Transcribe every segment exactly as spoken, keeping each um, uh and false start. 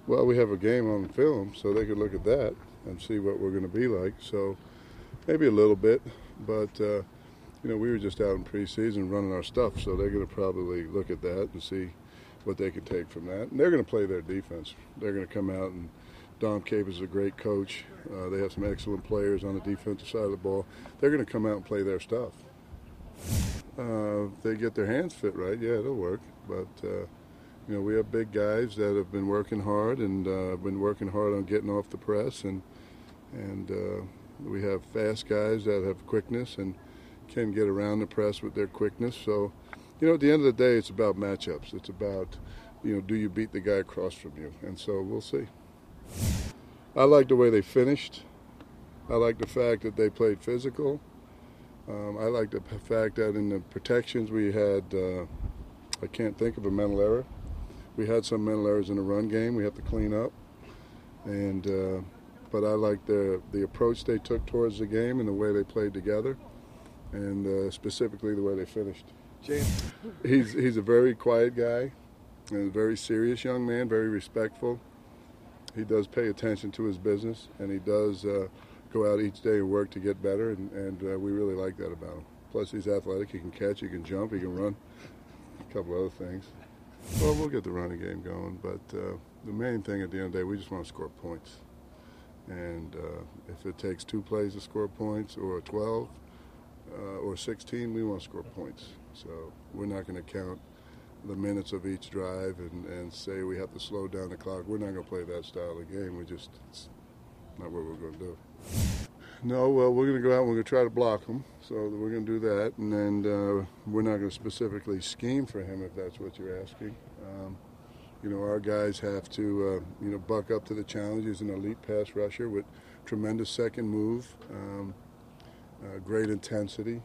Well, we have a game on film, so they could look at that and see what we're going to be like. So maybe a little bit, but uh, you know, we were just out in preseason running our stuff, so they're going to probably look at that and see what they can take from that. And they're going to play their defense. They're going to come out, and Dom Capers is a great coach. Uh, they have some excellent players on the defensive side of the ball. They're going to come out and play their stuff. Uh, if they get their hands fit right, yeah, it'll work. But uh, you know, we have big guys that have been working hard and uh, been working hard on getting off the press, and and uh, we have fast guys that have quickness and can get around the press with their quickness. So, you know, at the end of the day, it's about matchups. It's about, you know, do you beat the guy across from you? And so we'll see. I like the way they finished. I like the fact that they played physical. Um, I like the fact that in the protections we had, uh, I can't think of a mental error. We had some mental errors in the run game we have to clean up. And uh, but I like the the approach they took towards the game and the way they played together, and uh, specifically the way they finished. James, he's he's a very quiet guy, and a very serious young man, very respectful. He does pay attention to his business, and he does uh, go out each day and work to get better, and, and uh, we really like that about him. Plus, he's athletic. He can catch, he can jump, he can run, a couple other things. Well, we'll get the running game going, but uh, the main thing at the end of the day, we just want to score points. And uh, if it takes two plays to score points, or twelve, uh, or sixteen, we want to score points. So we're not going to count the minutes of each drive and, and say we have to slow down the clock. We're not going to play that style of game. We just, it's not what we're going to do. No, well, we're going to go out and we're going to try to block him. So we're going to do that. And then uh, we're not going to specifically scheme for him, if that's what you're asking. Um, you know, our guys have to, uh, you know, buck up to the challenge. He's an elite pass rusher with tremendous second move, um, uh, great intensity.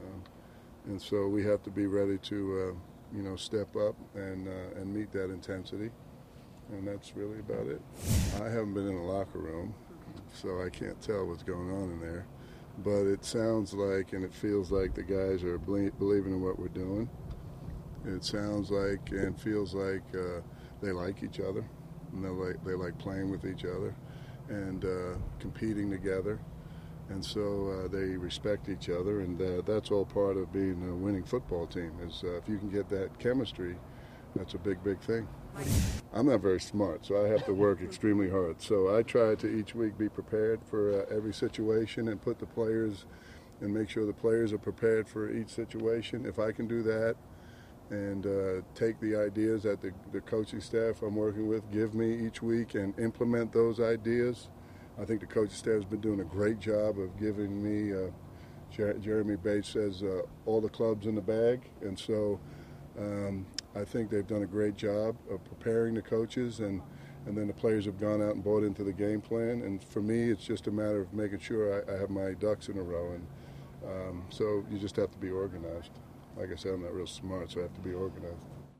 Uh, and so we have to be ready to, uh, you know, step up and, uh, and meet that intensity. And that's really about it. I haven't been in the locker room, so I can't tell what's going on in there. But it sounds like and it feels like the guys are ble- believing in what we're doing. It sounds like and feels like uh, they like each other, and they like, they like playing with each other and uh, competing together. And so uh, they respect each other, and uh, that's all part of being a winning football team. Is uh, if you can get that chemistry, that's a big, big thing. I'm not very smart, so I have to work extremely hard. So I try to each week be prepared for uh, every situation and put the players and make sure the players are prepared for each situation. If I can do that and uh, take the ideas that the, the coaching staff I'm working with give me each week and implement those ideas, I think the coaching staff has been doing a great job of giving me, uh, Jer- Jeremy Bates says, uh, all the clubs in the bag. And so um, I think they've done a great job of preparing the coaches, and, and then the players have gone out and bought into the game plan. And for me, it's just a matter of making sure I, I have my ducks in a row. And um, so you just have to be organized. Like I said, I'm not real smart, so I have to be organized.